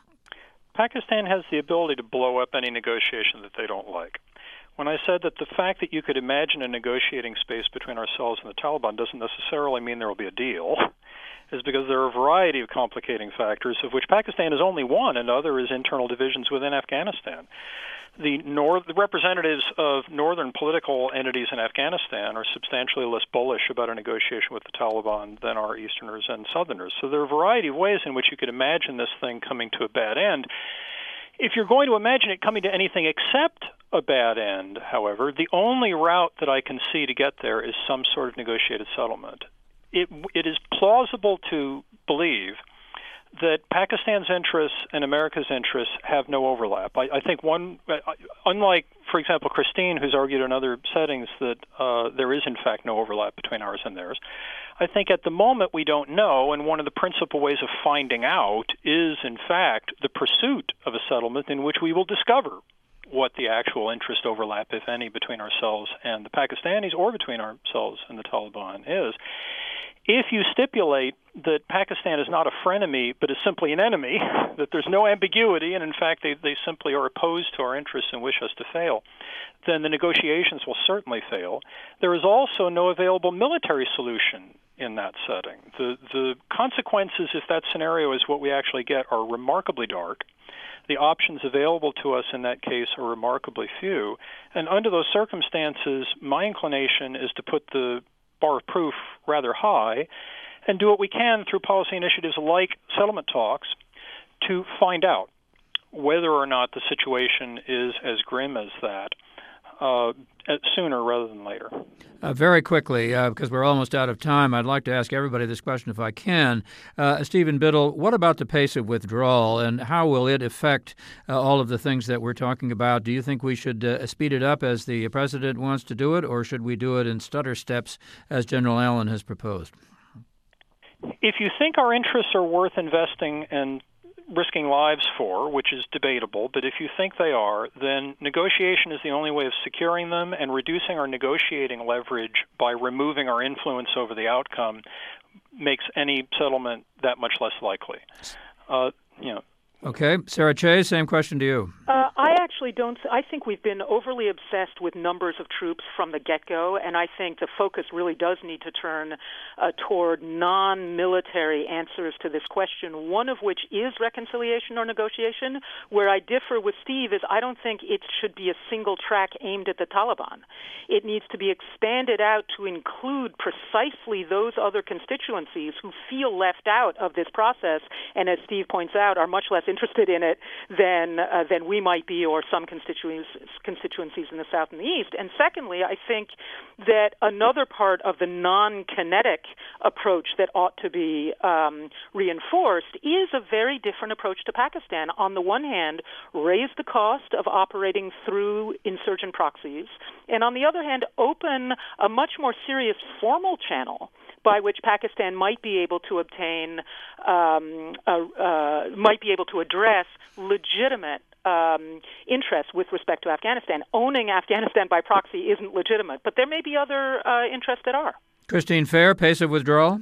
Pakistan has the ability to blow up any negotiation that they don't like. When I said that the fact that you could imagine a negotiating space between ourselves and the Taliban doesn't necessarily mean there will be a deal, is because there are a variety of complicating factors, of which Pakistan is only one, and other is internal divisions within Afghanistan. The, north, the representatives of northern political entities in Afghanistan are substantially less bullish about a negotiation with the Taliban than are Easterners and Southerners. So there are a variety of ways in which you could imagine this thing coming to a bad end. If you're going to imagine it coming to anything except a bad end, however, the only route that I can see to get there is some sort of negotiated settlement. It, it is plausible to believe that Pakistan's interests and America's interests have no overlap. I, I think one, unlike, for example, Christine, who's argued in other settings that uh, there is, in fact, no overlap between ours and theirs, I think at the moment we don't know, and one of the principal ways of finding out is, in fact, the pursuit of a settlement in which we will discover what the actual interest overlap, if any, between ourselves and the Pakistanis or between ourselves and the Taliban is. If you stipulate that Pakistan is not a frenemy but is simply an enemy, that there's no ambiguity, and in fact they, they simply are opposed to our interests and wish us to fail, then the negotiations will certainly fail. There is also no available military solution in that setting. The, the consequences, if that scenario is what we actually get, are remarkably dark. The options available to us in that case are remarkably few. And under those circumstances, my inclination is to put the bar of proof rather high and do what we can through policy initiatives like settlement talks to find out whether or not the situation is as grim as that uh, sooner rather than later. Uh, very quickly, uh, because we're almost out of time, I'd like to ask everybody this question if I can. Uh, Stephen Biddle, what about the pace of withdrawal, and how will it affect uh, all of the things that we're talking about? Do you think we should uh, speed it up as the president wants to do it, or should we do it in stutter steps as General Allen has proposed? If you think our interests are worth investing and risking lives for, which is debatable, but if you think they are, then negotiation is the only way of securing them, and reducing our negotiating leverage by removing our influence over the outcome makes any settlement that much less likely. Uh, you know. Okay. Sarah Chayes, same question to you. Uh, I actually don't. I think we've been overly obsessed with numbers of troops from the get-go, and I think the focus really does need to turn uh, toward non-military answers to this question, one of which is reconciliation or negotiation. Where I differ with Steve is I don't think it should be a single track aimed at the Taliban. It needs to be expanded out to include precisely those other constituencies who feel left out of this process, and as Steve points out, are much less interested in it than uh, than we might be, or some constituencies constituencies in the South and the East. And secondly, I think that another part of the non-kinetic approach that ought to be um, reinforced is a very different approach to Pakistan. On the one hand, raise the cost of operating through insurgent proxies, and on the other hand, open a much more serious formal channel by which Pakistan might be able to obtain, um, uh, uh, might be able to address legitimate um, interests with respect to Afghanistan. Owning Afghanistan by proxy isn't legitimate, but there may be other uh, interests that are. Christine Fair, pace of withdrawal?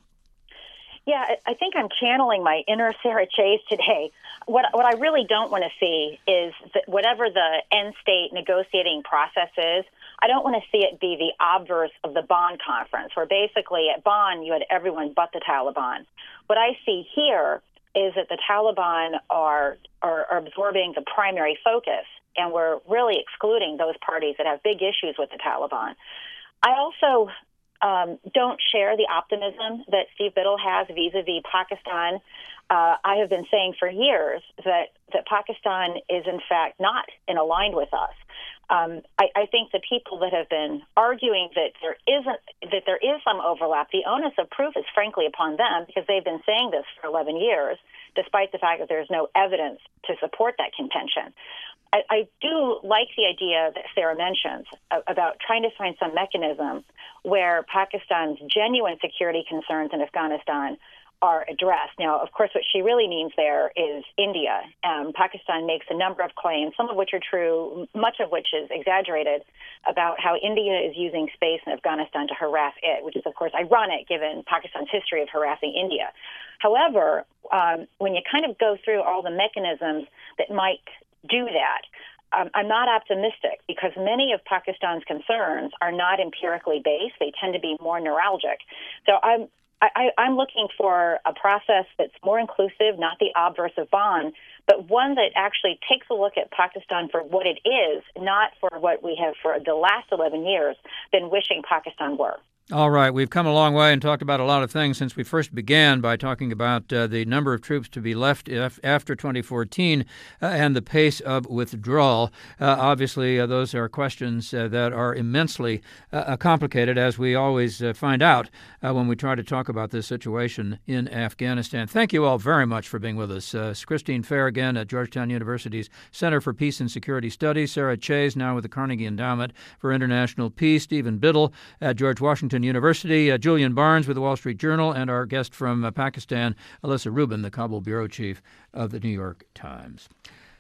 Yeah, I think I'm channeling my inner Sarah Chayes today. What what I really don't want to see is that whatever the end state negotiating process is, I don't want to see it be the obverse of the Bonn conference, where basically at Bonn you had everyone but the Taliban. What I see here is that the Taliban are, are, are absorbing the primary focus, and we're really excluding those parties that have big issues with the Taliban. I also um, don't share the optimism that Steve Biddle has vis-a-vis Pakistan. Uh, I have been saying for years that, that Pakistan is, in fact, not in aligned with us. Um, I, I think the people that have been arguing that there isn't, that there is some overlap, the onus of proof is frankly upon them, because they've been saying this for eleven years, despite the fact that there's no evidence to support that contention. I, I do like the idea that Sarah mentions about trying to find some mechanism where Pakistan's genuine security concerns in Afghanistan are addressed. Now, of course, what she really means there is India. Um, Pakistan makes a number of claims, some of which are true, much of which is exaggerated, about how India is using space in Afghanistan to harass it, which is, of course, ironic given Pakistan's history of harassing India. However, um, when you kind of go through all the mechanisms that might do that, Um, I'm not optimistic, because many of Pakistan's concerns are not empirically based. They tend to be more neuralgic. So I'm I, I'm looking for a process that's more inclusive, not the obverse of Bonn, but one that actually takes a look at Pakistan for what it is, not for what we have for the last eleven years been wishing Pakistan were. All right. We've come a long way and talked about a lot of things since we first began by talking about uh, the number of troops to be left if, after twenty fourteen uh, and the pace of withdrawal. Uh, obviously, uh, those are questions uh, that are immensely uh, complicated, as we always uh, find out uh, when we try to talk about this situation in Afghanistan. Thank you all very much for being with us. Uh, Christine Fair again at Georgetown University's Center for Peace and Security Studies. Sarah Chayes, now with the Carnegie Endowment for International Peace. Stephen Biddle at George Washington University, uh, Julian Barnes with the Wall Street Journal, and our guest from uh, Pakistan, Alyssa Rubin, the Kabul bureau chief of the New York Times.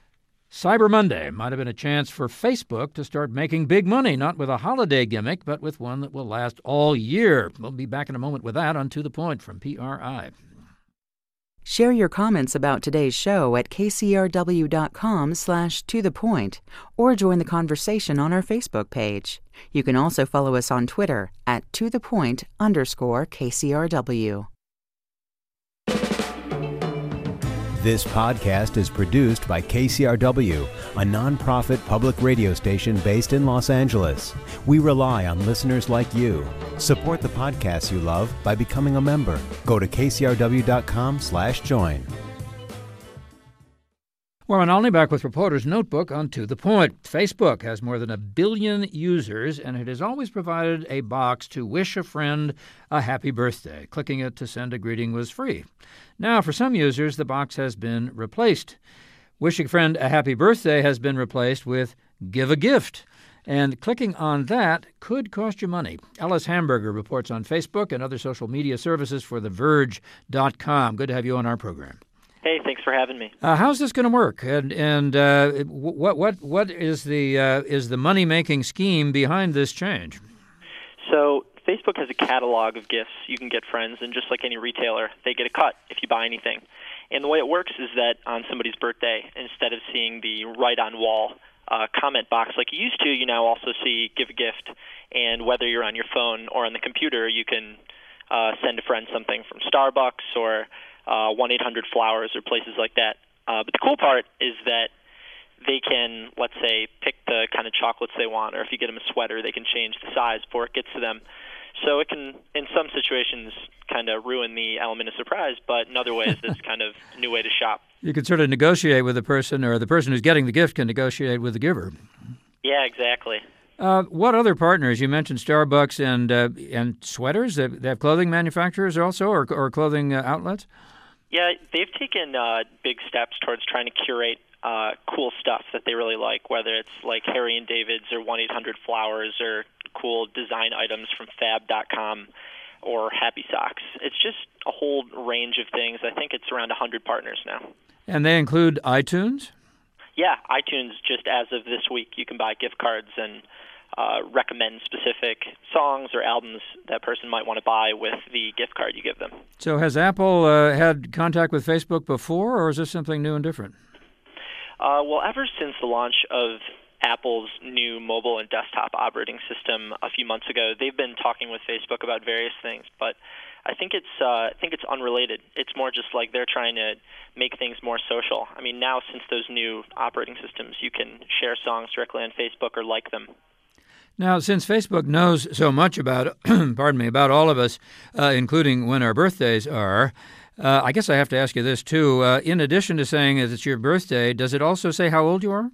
Cyber Monday might have been a chance for Facebook to start making big money, not with a holiday gimmick, but with one that will last all year. We'll be back in a moment with that on To The Point from P R I. Share your comments about today's show at kcrw.com slash to the point, or join the conversation on our Facebook page. You can also follow us on Twitter at to the point underscore KCRW. This podcast is produced by K C R W, a nonprofit public radio station based in Los Angeles. We rely on listeners like you. Support the podcasts you love by becoming a member. Go to kcrw.com slash join. Warren Olney back with Reporter's Notebook on To The Point. Facebook has more than a billion users, and it has always provided a box to wish a friend a happy birthday. Clicking it to send a greeting was free. Now, for some users, the box has been replaced. Wishing a friend a happy birthday has been replaced with give a gift. And clicking on that could cost you money. Ellis Hamburger reports on Facebook and other social media services for The Verge dot com. Good to have you on our program. Hey, thanks Thanks for having me. Uh, how's this going to work? And and uh, what what what is the uh, is the money making scheme behind this change? So Facebook has a catalog of gifts you can get friends, and just like any retailer, they get a cut if you buy anything. And the way it works is that on somebody's birthday, instead of seeing the right-on-wall uh, comment box like you used to, you now also see give a gift. And whether you're on your phone or on the computer, you can uh, send a friend something from Starbucks or uh, one eight hundred flowers or places like that. Uh, but the cool part is that they can, let's say, pick the kind of chocolates they want, or if you get them a sweater, they can change the size before it gets to them. So it can, in some situations, kind of ruin the element of surprise, but in other ways, it's kind of a new way to shop. You can sort of negotiate with the person, or the person who's getting the gift can negotiate with the giver. Yeah, exactly. Uh, what other partners? You mentioned Starbucks and uh, and sweaters. They they have clothing manufacturers also, or, or clothing uh, outlets? Yeah, they've taken uh, big steps towards trying to curate uh, cool stuff that they really like, whether it's like Harry and David's or one eight hundred flowers or cool design items from fab dot com or Happy Socks. It's just a whole range of things. I think it's around one hundred partners now. And they include iTunes? Yeah, iTunes, just as of this week, you can buy gift cards and uh, recommend specific songs or albums that person might want to buy with the gift card you give them. So has Apple uh, had contact with Facebook before, or is this something new and different? Uh, well, ever since the launch of Apple's new mobile and desktop operating system a few months ago, they've been talking with Facebook about various things, but I think it's uh, I think it's unrelated. It's more just like they're trying to make things more social. I mean, now since those new operating systems, you can share songs directly on Facebook or like them. Now, since Facebook knows so much about, pardon me, about all of us, uh, including when our birthdays are, uh, I guess I have to ask you this too. Uh, in addition to saying that it's your birthday, does it also say how old you are?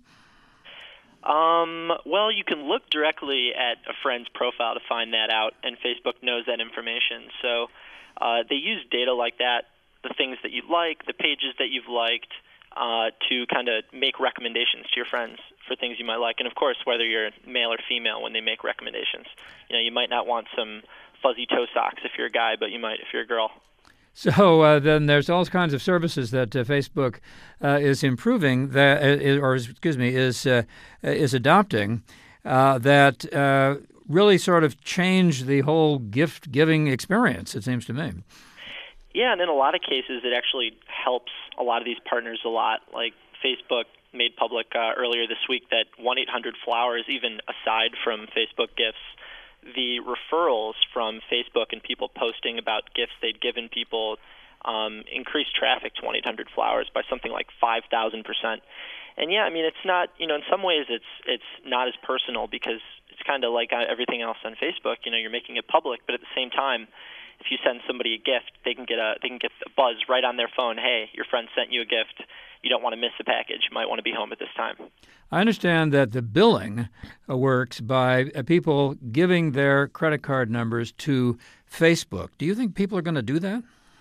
Um, well, you can look directly at a friend's profile to find that out, and Facebook knows that information. So uh, they use data like that, the things that you like, the pages that you've liked, uh, to kind of make recommendations to your friends for things you might like. And, of course, whether you're male or female when they make recommendations. You know, you might not want some fuzzy toe socks if you're a guy, but you might if you're a girl. So uh, then there's all kinds of services that uh, Facebook uh, is improving, that, uh, or excuse me, is uh, is adopting uh, that uh, really sort of change the whole gift-giving experience, it seems to me. Yeah, and in a lot of cases, it actually helps a lot of these partners a lot. Like Facebook made public uh, earlier this week that one eight hundred flowers, even aside from Facebook gifts, the referrals from Facebook and people posting about gifts they'd given people um, increased traffic to one eight hundred flowers by something like five thousand percent. And yeah, I mean, it's not, you know, in some ways it's it's not as personal because it's kind of like everything else on Facebook. You know, you're making it public, but at the same time, if you send somebody a gift, they can get a they can get a buzz right on their phone. Hey, your friend sent you a gift. You don't want to miss the package. You might want to be home at this time. I understand that the billing works by people giving their credit card numbers to Facebook. Do you think people are going to do that?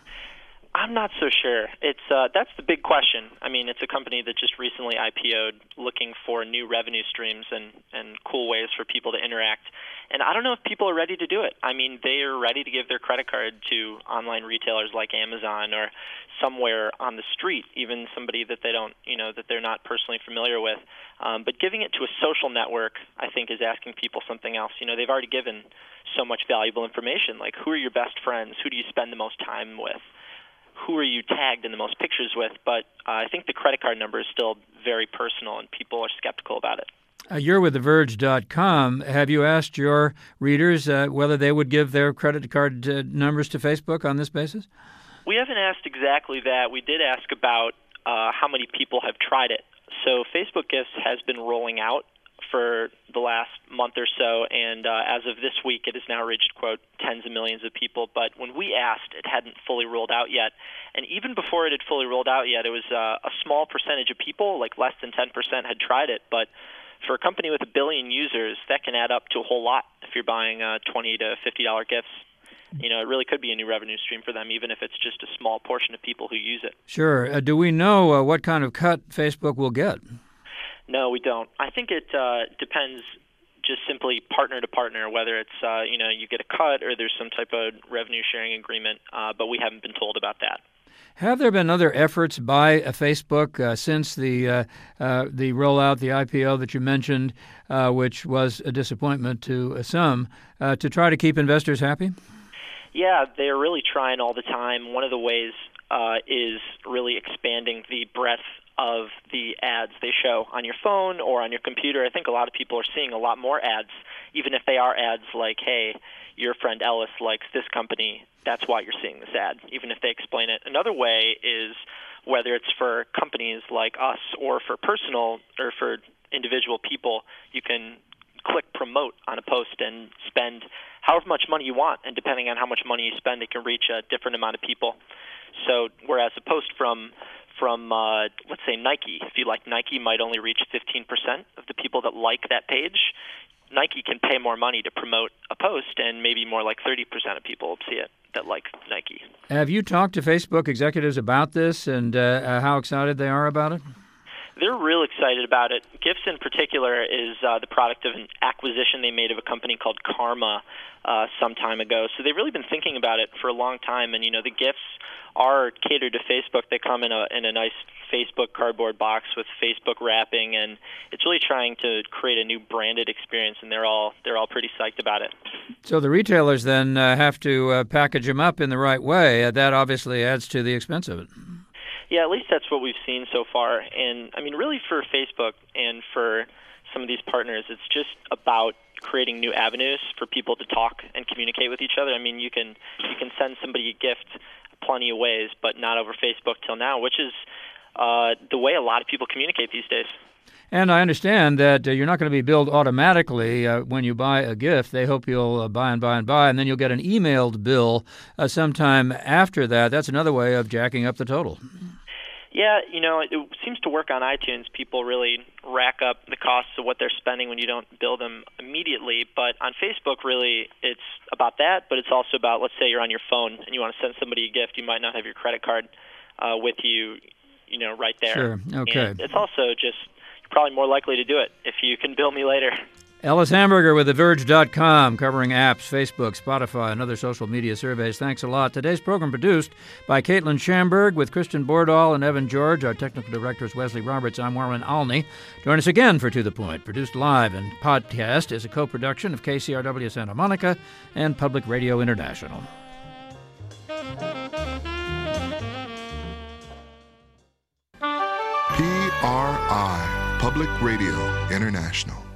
I'm not so sure. It's uh, that's the big question. I mean, it's a company that just recently I P O'd looking for new revenue streams and, and cool ways for people to interact. And I don't know if people are ready to do it. I mean, they are ready to give their credit card to online retailers like Amazon or somewhere on the street, even somebody that they don't, you know, that they're not personally familiar with. Um, but giving it to a social network, I think, is asking people something else. You know, they've already given so much valuable information, like who are your best friends? Who do you spend the most time with? Who are you tagged in the most pictures with? But uh, I think the credit card number is still very personal, and people are skeptical about it. Uh, you're with the verge dot com. Have you asked your readers uh, whether they would give their credit card uh, numbers to Facebook on this basis? We haven't asked exactly that. We did ask about uh, how many people have tried it. So Facebook Gifts has been rolling out for the last month or so, and uh, as of this week, it has now reached, quote, tens of millions of people. But when we asked, it hadn't fully rolled out yet. And even before it had fully rolled out yet, it was uh, a small percentage of people, like less than ten percent, had tried it. But for a company with a billion users, that can add up to a whole lot if you're buying uh, twenty to fifty dollars gifts. You know, it really could be a new revenue stream for them, even if it's just a small portion of people who use it. Sure. Uh, do we know uh, what kind of cut Facebook will get? No, we don't. I think it uh, depends just simply partner to partner, whether it's, uh, you know, you get a cut or there's some type of revenue sharing agreement, uh, but we haven't been told about that. Have there been other efforts by uh, Facebook uh, since the uh, uh, the rollout, the I P O that you mentioned, uh, which was a disappointment to uh, some, uh, to try to keep investors happy? Yeah, they're really trying all the time. One of the ways uh, is really expanding the breadth of the ads they show on your phone or on your computer. I think a lot of people are seeing a lot more ads, even if they are ads like, hey, your friend Ellis likes this company, that's why you're seeing this ad, even if they explain it. Another way is whether it's for companies like us or for personal or for individual people, you can click promote on a post and spend however much money you want, and depending on how much money you spend, it can reach a different amount of people. So whereas a post from from, uh, let's say, Nike, if you like Nike, might only reach fifteen percent of the people that like that page, Nike can pay more money to promote a post, and maybe more like thirty percent of people will see it that like Nike. Have you talked to Facebook executives about this and uh, how excited they are about it? They're real excited about it. GIFs in particular is uh, the product of an acquisition they made of a company called Karma uh, some time ago. So they've really been thinking about it for a long time. And, you know, the GIFs are catered to Facebook. They come in a in a nice Facebook cardboard box with Facebook wrapping, and it's really trying to create a new branded experience, and they're all they're all pretty psyched about it. So the retailers then uh, have to uh, package them up in the right way. Uh, that obviously adds to the expense of it. Yeah, at least that's what we've seen so far. And, I mean, really for Facebook and for some of these partners, it's just about creating new avenues for people to talk and communicate with each other. I mean, you can you can send somebody a gift plenty of ways, but not over Facebook till now, which is uh, the way a lot of people communicate these days. And I understand that uh, you're not going to be billed automatically uh, when you buy a gift. They hope you'll uh, buy and buy and buy, and then you'll get an emailed bill uh, sometime after that. That's another way of jacking up the total. Yeah, you know, it, it seems to work on iTunes. People really rack up the costs of what they're spending when you don't bill them immediately. But on Facebook, really, it's about that, but it's also about, let's say you're on your phone and you want to send somebody a gift. You might not have your credit card uh, with you, you know, right there. Sure, okay. And it's also just you're probably more likely to do it if you can bill me later. Ellis Hamburger with The Verge dot com, covering apps, Facebook, Spotify, and other social media surveys. Thanks a lot. Today's program produced by Caitlin Schamberg with Kristen Bordahl and Evan George. Our technical director is Wesley Roberts. I'm Warren Alney. Join us again for To The Point, produced live and podcast as a co-production of K C R W Santa Monica and Public Radio International. P R I, Public Radio International.